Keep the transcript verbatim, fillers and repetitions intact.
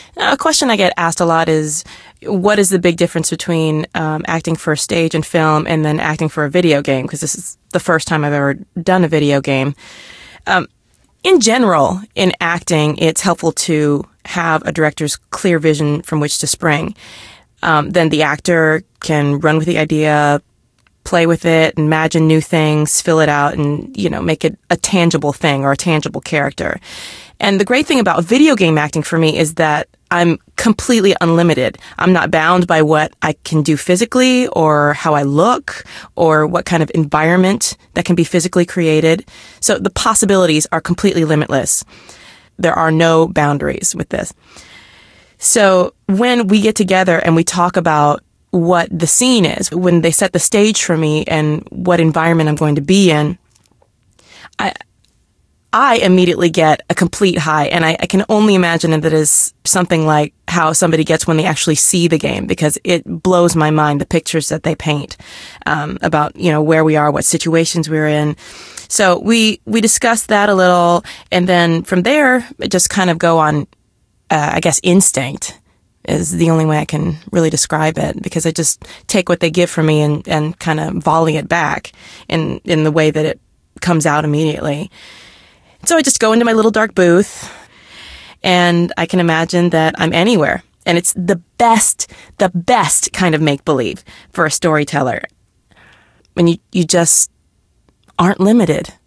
A question I get asked a lot is, what is the big difference between um, acting for stage and film and then acting for a video game? Because this is the first time I've ever done a video game. Um, in general, in acting, it's helpful to have a director's clear vision from which to spring. Um, then the actor can run with the idea, play with it, imagine new things, fill it out, and, you know, make it a tangible thing or a tangible character. And the great thing about video game acting for me is that I'm completely unlimited. I'm not bound by what I can do physically or how I look or what kind of environment that can be physically created. So the possibilities are completely limitless. There are no boundaries with this. So when we get together and we talk about what the scene is, when they set the stage for me and what environment I'm going to be in, I I immediately get a complete high, and I, I can only imagine that it is something like how somebody gets when they actually see the game, because it blows my mind, the pictures that they paint um, about, you know, where we are, what situations we're in. So we we discussed that a little, and then from there, just kind of go on, uh, I guess, instinct is the only way I can really describe it, because I just take what they give from me and, and kind of volley it back in, in the way that it comes out immediately. So I just go into my little dark booth, and I can imagine that I'm anywhere. And it's the best, the best kind of make-believe for a storyteller. When you, you just aren't limited.